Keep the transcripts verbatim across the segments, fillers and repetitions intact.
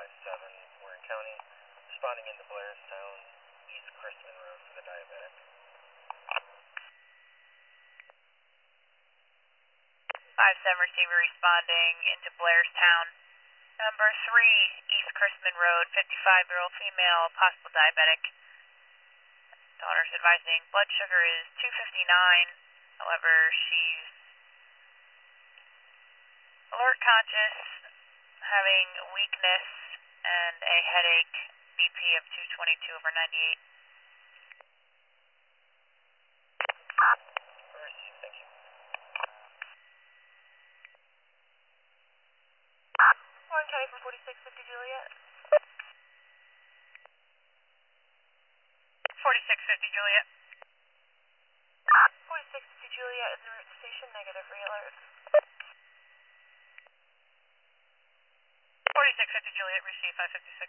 five seven, Warren County, responding into Blairstown, East Christman Road for the diabetic. five seven receiver responding into Blairstown. Number three, East Christman Road, fifty-five-year-old female, possible diabetic. Daughter's advising blood sugar is two fifty-nine, however, she's alert conscious, having weakness, and a headache, B P of two twenty-two over ninety-eight. Thank you. Warren County from forty-six fifty Juliet. forty-six fifty Juliet. forty-six fifty Juliet is en route to station, negative, re-alert. forty-six fifty Juliet, receive five fifty-six.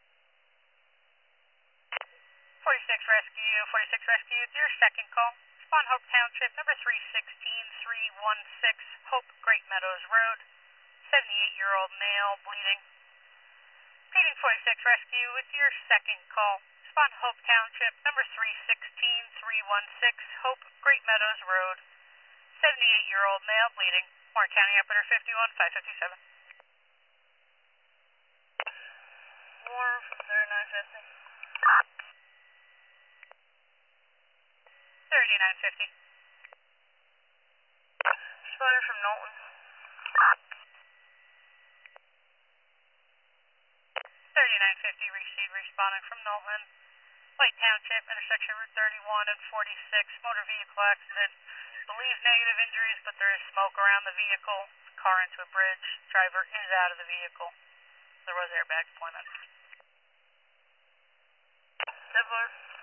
forty-six Rescue, forty-six Rescue, it's your second call. Spawn Hope Township, number three sixteen three one six, Hope Great Meadows Road, seventy-eight-year-old male, bleeding. Repeating forty-six Rescue, it's your second call. Spawn Hope Township, number three sixteen three one six, Hope Great Meadows Road, seventy-eight-year-old male, bleeding. Warren County Operator fifty-one, five fifty-seven. Warren from thirty-nine fifty. thirty-nine fifty. Responder from Knowlton. thirty-nine fifty, receive, responding from Knowlton. White Township, intersection Route thirty-one and forty-six, motor vehicle accident. Believe negative injuries, but there is smoke around the vehicle. Car into a bridge. Driver is out of the vehicle. There was airbag deployment. Sibler.